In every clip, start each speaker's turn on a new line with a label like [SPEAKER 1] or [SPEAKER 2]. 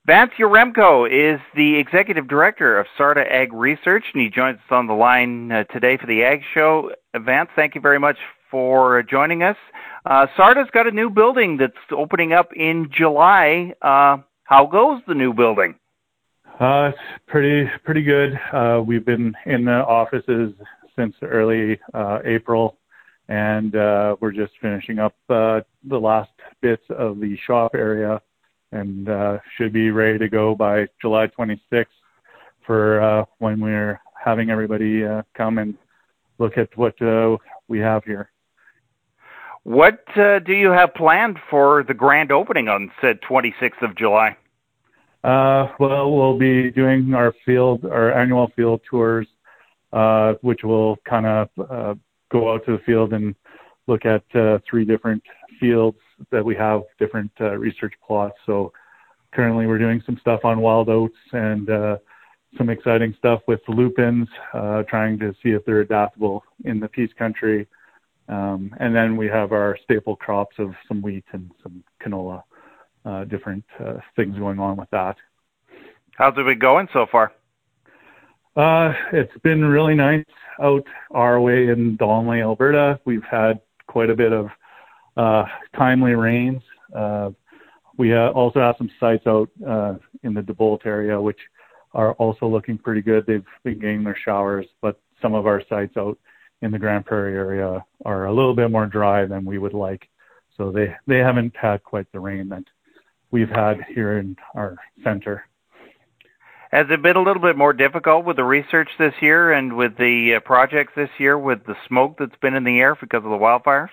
[SPEAKER 1] Vance Yaremko is the Executive Director of Sarta Ag Research, and he joins us on the line today for the Ag Show. Vance, thank you very much for joining us. Sarta's got a new building that's opening up in July. How goes the new building?
[SPEAKER 2] It's pretty good. We've been in the offices since early April, and we're just finishing up the last bits of the shop area, and should be ready to go by July 26th for when we're having everybody come and look at what we have here.
[SPEAKER 1] What do you have planned for the grand opening on said 26th of July?
[SPEAKER 2] Well, we'll be doing our annual field tours, which will kind of go out to the field and look at 3 different fields that we have different research plots. So currently we're doing some stuff on wild oats and some exciting stuff with lupins, trying to see if they're adaptable in the Peace Country. And then we have our staple crops of some wheat and some canola, different things going on with that.
[SPEAKER 1] How's it been going so far?
[SPEAKER 2] It's been really nice out our way in Donnelly, Alberta. We've had quite a bit of timely rains. We also have some sites out in the DeBolt area, which are also looking pretty good. They've been getting their showers, but some of our sites out in the Grand Prairie area are a little bit more dry than we would like. So they haven't had quite the rain that we've had here in our center.
[SPEAKER 1] Has it been a little bit more difficult with the research this year and with the projects this year with the smoke that's been in the air because of the wildfires?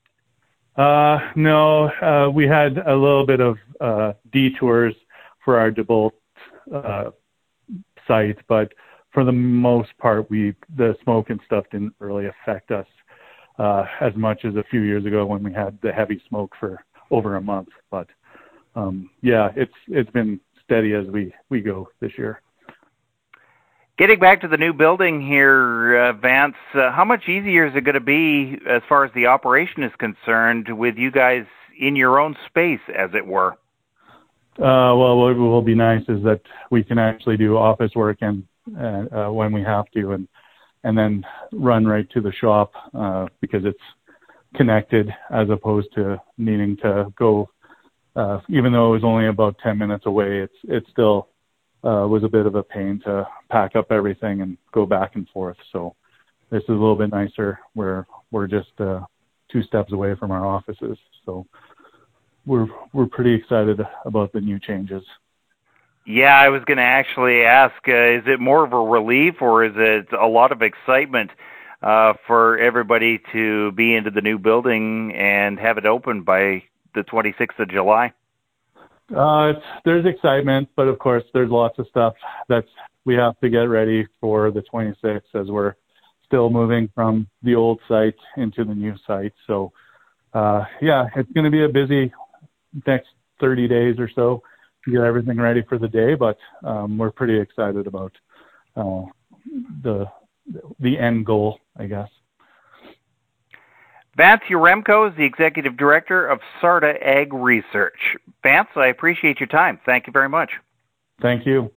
[SPEAKER 2] No, we had a little bit of detours for our DeBolt site, but for the most part, the smoke and stuff didn't really affect us as much as a few years ago when we had the heavy smoke for over a month. But yeah, it's been steady as we go this year.
[SPEAKER 1] Getting back to the new building here, Vance, how much easier is it going to be as far as the operation is concerned with you guys in your own space, as it were?
[SPEAKER 2] Well, what will be nice is that we can actually do office work and when we have to, and then run right to the shop because it's connected, as opposed to needing to go. Even though it was only about 10 minutes away, it still was a bit of a pain to pack up everything and go back and forth. So this is a little bit nicer where we're just 2 steps away from our offices. So we're pretty excited about the new changes.
[SPEAKER 1] Yeah, I was going to actually ask, is it more of a relief or is it a lot of excitement for everybody to be into the new building and have it open by the 26th of July?
[SPEAKER 2] There's excitement, but of course there's lots of stuff that we have to get ready for the 26th as we're still moving from the old site into the new site. So yeah, it's going to be a busy next 30 days or so to get everything ready for the day, but we're pretty excited about the end goal, I guess.
[SPEAKER 1] Vance Yaremko is the Executive Director of Sarta Ag Research. Vance, I appreciate your time. Thank you very much.
[SPEAKER 2] Thank you.